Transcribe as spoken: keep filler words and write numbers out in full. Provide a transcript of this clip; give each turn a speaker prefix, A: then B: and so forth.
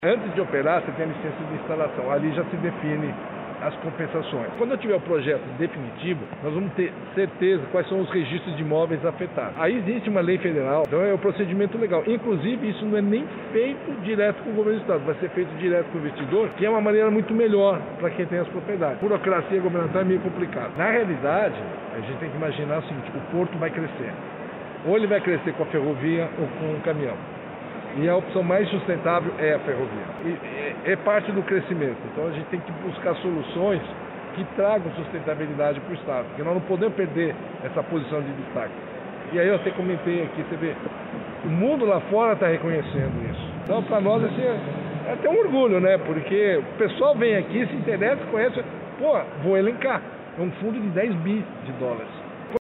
A: Antes de operar, você tem a licença de instalação. Ali já se define as compensações. Quando eu tiver o projeto definitivo, nós vamos ter certeza quais são os registros de imóveis afetados. Aí existe uma lei federal, então é um procedimento legal. Inclusive, isso não é nem feito direto com o governo do estado, vai ser feito direto com o investidor, que é uma maneira muito melhor para quem tem as propriedades. Burocracia governamental é meio complicado. Na realidade, a gente tem que imaginar o seguinte: o porto vai crescer. Ou ele vai crescer com a ferrovia ou com o caminhão. E a opção mais sustentável é a ferrovia. E é parte do crescimento. Então a gente tem que buscar soluções que tragam sustentabilidade para o Estado, porque nós não podemos perder essa posição de destaque. E aí eu até comentei aqui, você vê, o mundo lá fora está reconhecendo isso. Então para nós assim, é até um orgulho, né? Porque o pessoal vem aqui, se interessa, conhece, pô, vou elencar. É um fundo de dez bi de dólares.